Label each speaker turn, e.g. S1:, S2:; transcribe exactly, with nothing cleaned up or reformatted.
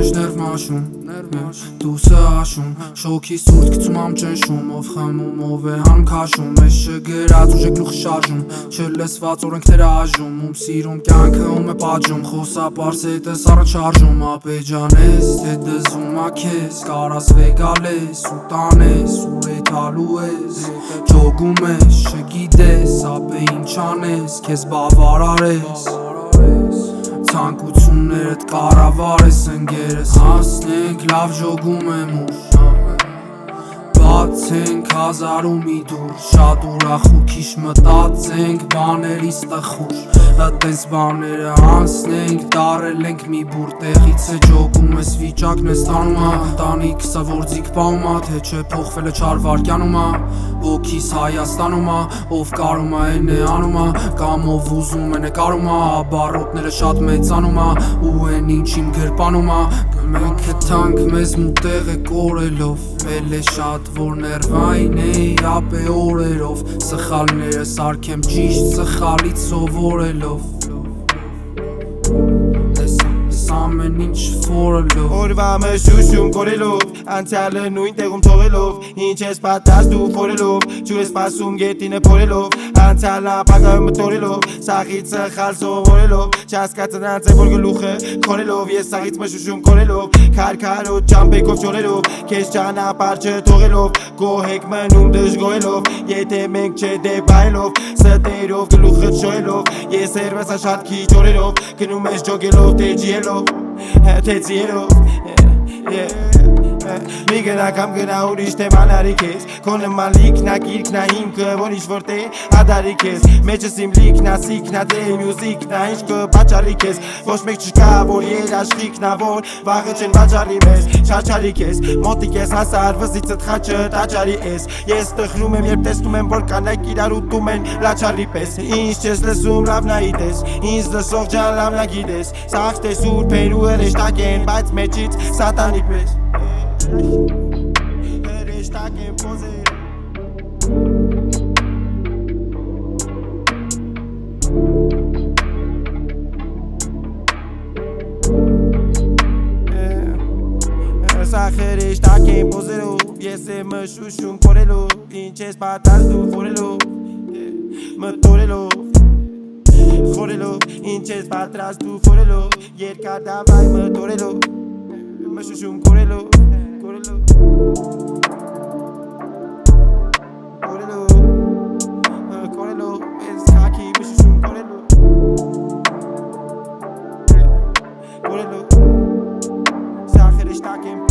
S1: ներվ մաշում Դուսը աշում Շոքի սուրտ գծում ամ ճնշում Ով խմում ով է հանում քաշում Ես չգրած ուժ է գլուխ շարժում Չլսված օրենքները աժում Ում սիրում կյանքը ում է պատժում Խոսապարս հետս առանց շարժում Ապեջան ես թե դզում ա քեզ Կարաս վեգալես ու տանես ու եթալու ես Ջոգում ես չգիտես ապե ինչ անես Քեզ բավարարես Ցանկություններդ կառավարես ընկերս Հասնենք լավ ժոգում եմ ուր Բացենք հազար ու մի դուր Շատ ուրախ ու քիչ մտածենք բաներիս տխուր Հտես բաները անցնենք դարել ենք մի բուր Տեղից է ջոգում ես վիճակն է ստանում ա Ընտանիք սա որ ձիգ պահում ա Թե չէ փոխվել է չար վարկյանում ա Ոգիս Հայաստանում ա Ով կարում ա են է անում ա Կամ ով ուզում է նկարում ա Բարոտները շատ մեծանում ա Ու են ինչ իմ գրպանում ա Մենք հտանք մեզ մուտեղ է կորելով Էլ է շատ որ ներվային էի ապե օրերով Սխալները սարքեմ ճիշտ սխալից սովորելով Ամեն ինչ ֆորելով
S2: Օրվա մը շուշում կորելով Անցյալը նույն տեղում թողելով Ինչ ես պատած դու ֆորելով Չու ես պասում գետինը փորելով Անցյալը ապագա մտորելով Սաղից սխալ սովորելով Չհասկացան անց է որ գլուխը քորելով Ես սաղից մը շուշում կորելով Քարքարոտ ճամպեքով չորելով Քեզ ճանապարհ չթողելով Գոհեք մնում դժգոհելով Եթե մենք չդեպայելով Ստերով գլուխը շոյելով Ես երվեսա շատ քիչ օրերով Գնում ես ջոգելով տեջիելով Թե ձիրով Մի գնա կամ գնա ուրիշ թեման արի քեզ Քո նման լիքնա գիրքնա հիմքը որ ինչ որ թե ադարի քեզ Մեջս իմ լիքնա սիքնա դե մյուզիկնա ինչ կպաճարի քեզ Ոչ մեկ չկա որ երաշխիքնա որ վաղը չեն բաճարի մեզ Չաչարի քեզ մոտիկ ես հասար վզիցդ խաչը տաճարի ես Ես տխրում եմ երբ տեսնում եմ որ կանայք իրար ուտում են լաչարի պես Ինչ չես լսում լավ նայիտես Ինձ լսող ջան լավ նա գիտես Սաղ թե սուրբ են ու հրեշտակ են բայց մեջից սատանի պես Հրեշտակ են պոզեր Սաղ հրեշտակ են պոզերով Ես եմ շուշում կորելով Ինչ ես պատած դու ֆորելով Մտորելով Խորելով Ինչ ես պատրաստ դու ֆորելով Երկար դավայ մտորելով Մշուշում կորելով Կորելով Կորելով Կորելով Ես հակի մշուշում կորելով Կորելով Սաղ հրեշտակ եմ